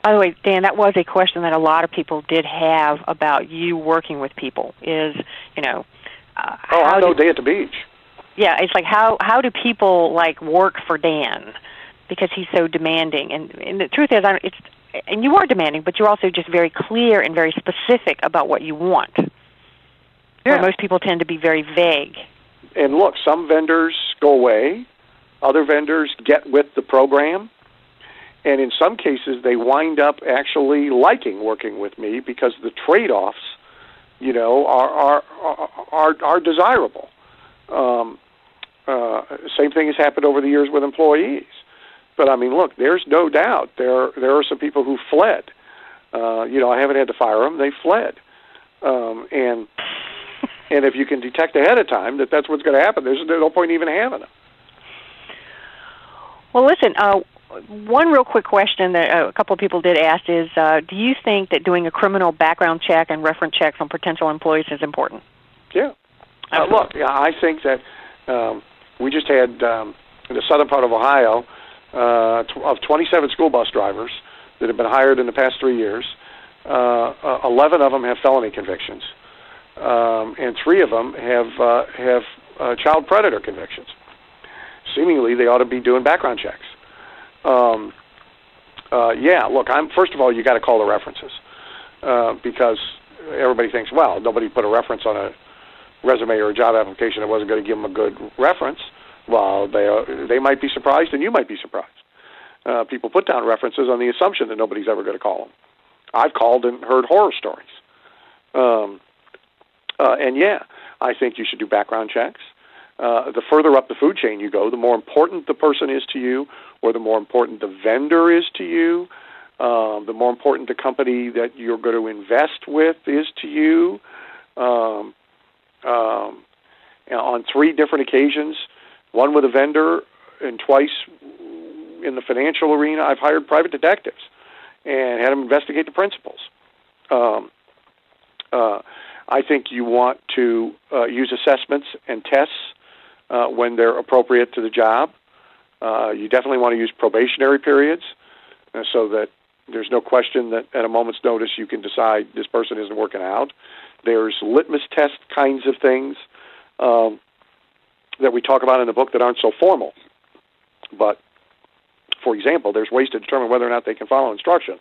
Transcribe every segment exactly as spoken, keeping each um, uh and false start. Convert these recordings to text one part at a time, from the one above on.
By the way, Dan, that was a question that a lot of people did have about you working with people. Is you know, uh, oh, how I know do, Day at the Beach. Yeah, it's like how how do people like work for Dan because he's so demanding? And, and the truth is, I, it's and you are demanding, but you're also just very clear and very specific about what you want. Yeah. Where most people tend to be very vague. And look, some vendors go away, other vendors get with the program, and in some cases they wind up actually liking working with me because the trade-offs, you know, are are are, are desirable. Um, uh, same thing has happened over the years with employees. But I mean, look, there's no doubt there there are some people who fled. Uh, you know, I haven't had to fire them; they fled. Um, and and if you can detect ahead of time that that's what's going to happen, there's no point even having them. Well, listen. Uh, one real quick question that a couple of people did ask is: uh, do you think that doing a criminal background check and reference checks on potential employees is important? Yeah. Uh, look, yeah, I think that um, we just had um, in the southern part of Ohio. Uh, of twenty-seven school bus drivers that have been hired in the past three years, uh, uh, eleven of them have felony convictions, um, and three of them have uh, have uh, child predator convictions. Seemingly, they ought to be doing background checks. Um, uh, yeah, look, I'm first of all, you got to call the references uh, because everybody thinks, well, nobody put a reference on a resume or a job application that wasn't going to give them a good reference. Well, they uh, they might be surprised, and you might be surprised. Uh, people put down references on the assumption that nobody's ever going to call them. I've called and heard horror stories. Um, uh, and, yeah, I think you should do background checks. Uh, the further up the food chain you go, the more important the person is to you, or the more important the vendor is to you, um, the more important the company that you're going to invest with is to you. Um, um, on three different occasions, one with a vendor and twice in the financial arena, I've hired private detectives and had them investigate the principals. Um, uh, I think you want to uh, use assessments and tests uh, when they're appropriate to the job. Uh, you definitely want to use probationary periods uh, so that there's no question that at a moment's notice you can decide this person isn't working out. There's litmus test kinds of things um, that we talk about in the book that aren't so formal. But, for example, there's ways to determine whether or not they can follow instructions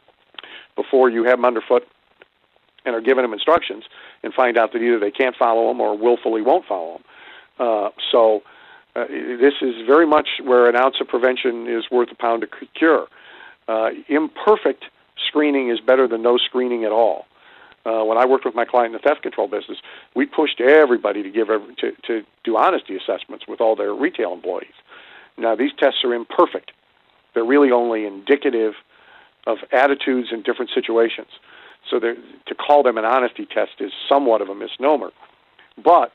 before you have them underfoot and are giving them instructions and find out that either they can't follow them or willfully won't follow them. Uh, so uh, this is very much where an ounce of prevention is worth a pound of cure. Uh, imperfect screening is better than no screening at all. Uh, when I worked with my client in the theft control business, we pushed everybody to give every, to, to do honesty assessments with all their retail employees. Now, these tests are imperfect. They're really only indicative of attitudes in different situations. So to call them an honesty test is somewhat of a misnomer. But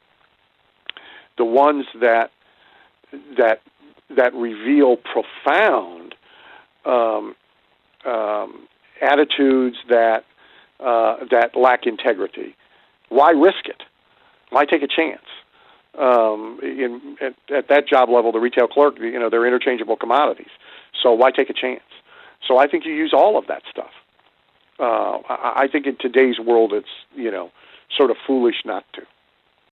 the ones that that that reveal profound um, um, attitudes that Uh, that lack integrity. Why risk it? Why take a chance? Um, in, at, at that job level, the retail clerk, you know, they're interchangeable commodities. So why take a chance? So I think you use all of that stuff. Uh, I, I think in today's world, it's, you know, sort of foolish not to.